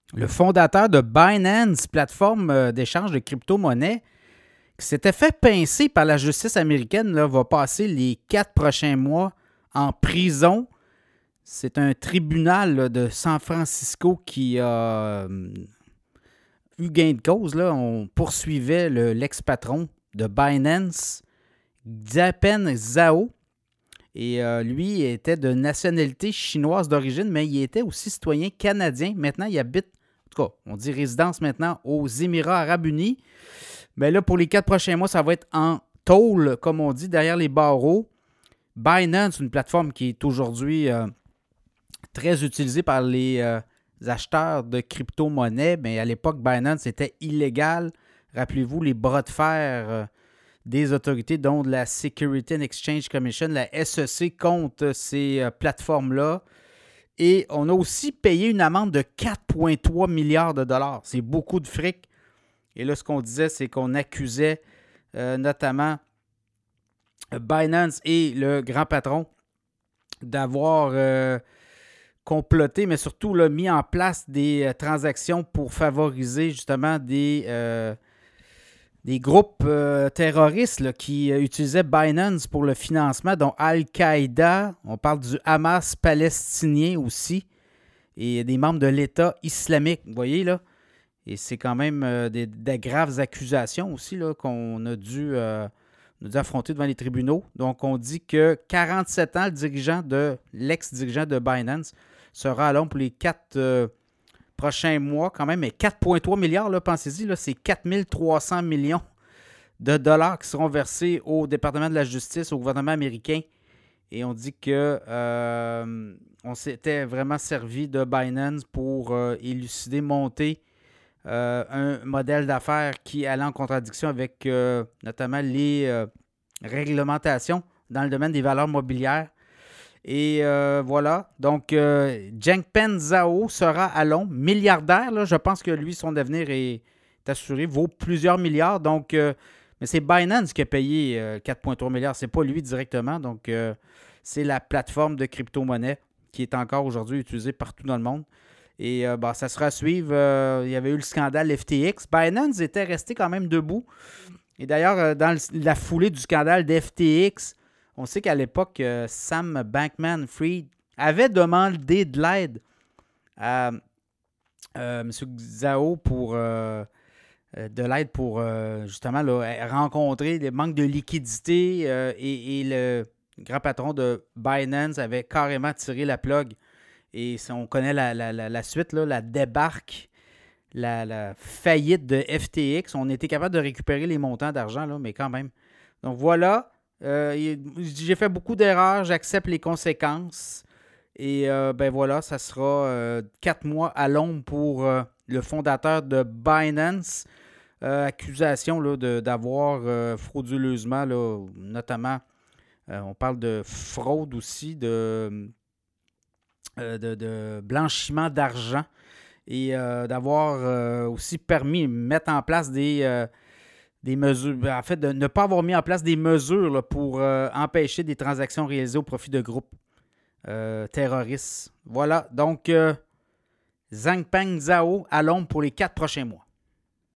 le fondateur de Binance, plateforme d'échange de crypto-monnaies, qui s'était fait pincer par la justice américaine, là, va passer les 4 prochains mois en prison. C'est un tribunal là, de San Francisco qui a eu gain de cause. Là. On poursuivait l'ex-patron de Binance, Xiaopen Zhao. Et lui était de nationalité chinoise d'origine, mais il était aussi citoyen canadien. Maintenant, il habite, en tout cas, on dit résidence maintenant aux Émirats arabes unis. Mais là, pour les 4 prochains mois, ça va être en tôle, comme on dit, derrière les barreaux. Binance, une plateforme qui est aujourd'hui très utilisée par les acheteurs de crypto-monnaies. Mais à l'époque, Binance était illégal. Rappelez-vous les bras de fer des autorités, dont de la Security and Exchange Commission, la SEC, contre ces plateformes-là. Et on a aussi payé une amende de 4,3 milliards de dollars. C'est beaucoup de fric. Et là, ce qu'on disait, c'est qu'on accusait notamment Binance et le grand patron d'avoir comploté, mais surtout là, mis en place des transactions pour favoriser justement des groupes terroristes là, qui utilisaient Binance pour le financement, dont Al-Qaïda, on parle du Hamas palestinien aussi, et des membres de l'État islamique, vous voyez là. Et c'est quand même des graves accusations aussi là, qu'on a dû affronter devant les tribunaux. Donc, on dit que 47 ans, l'ex-dirigeant de Binance sera à l'ombre pour les 4 prochains mois quand même. Mais 4,3 milliards, là, pensez-y, là, c'est 4300 millions de dollars qui seront versés au département de la justice, au gouvernement américain. Et on dit que on s'était vraiment servi de Binance pour élucider, monter un modèle d'affaires qui allait en contradiction avec notamment les réglementations dans le domaine des valeurs mobilières. Et voilà. Donc, Xiaopen Zhao sera à l'ombre, milliardaire. Là, je pense que lui, son avenir est assuré, vaut plusieurs milliards. Donc, mais c'est Binance qui a payé 4,3 milliards. C'est pas lui directement. Donc, c'est la plateforme de crypto-monnaie qui est encore aujourd'hui utilisée partout dans le monde. Et ça sera à suivre. Il y avait eu le scandale FTX. Binance était resté quand même debout. Et d'ailleurs, dans la foulée du scandale d'FTX, on sait qu'à l'époque, Sam Bankman-Fried avait demandé de l'aide à M. Zhao pour justement là, rencontrer les manques de liquidité et le grand patron de Binance avait carrément tiré la plug. Et si on connaît la suite, là, la débarque, la faillite de FTX, on était capable de récupérer les montants d'argent, là, mais quand même. Donc voilà, j'ai fait beaucoup d'erreurs, j'accepte les conséquences. Et ben voilà, ça sera 4 mois à l'ombre pour le fondateur de Binance. Accusation là, d'avoir frauduleusement, là, notamment, on parle de fraude aussi, de blanchiment d'argent et d'avoir aussi permis de mettre en place des mesures, en fait, de ne pas avoir mis en place des mesures là, pour empêcher des transactions réalisées au profit de groupes terroristes. Voilà, donc Xiaopen Zhao à l'ombre pour les 4 prochains mois.